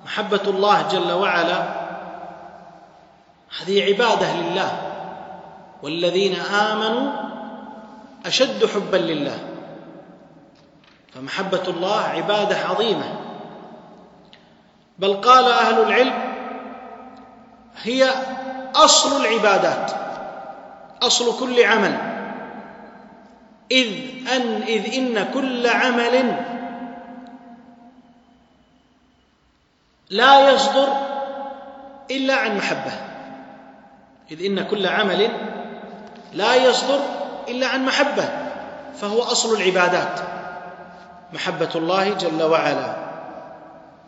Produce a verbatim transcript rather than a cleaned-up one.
محبة الله جل وعلا هذه عبادة لله، والذين آمنوا أشد حبا لله، فمحبة الله عبادة عظيمة. بل قال أهل العلم هي أصل العبادات، أصل كل عمل، إذ أن إذ إن كل عمل لا يصدر إلا عن محبة، إذ إن كل عمل لا يصدر إلا عن محبة، فهو أصل العبادات محبة الله جل وعلا.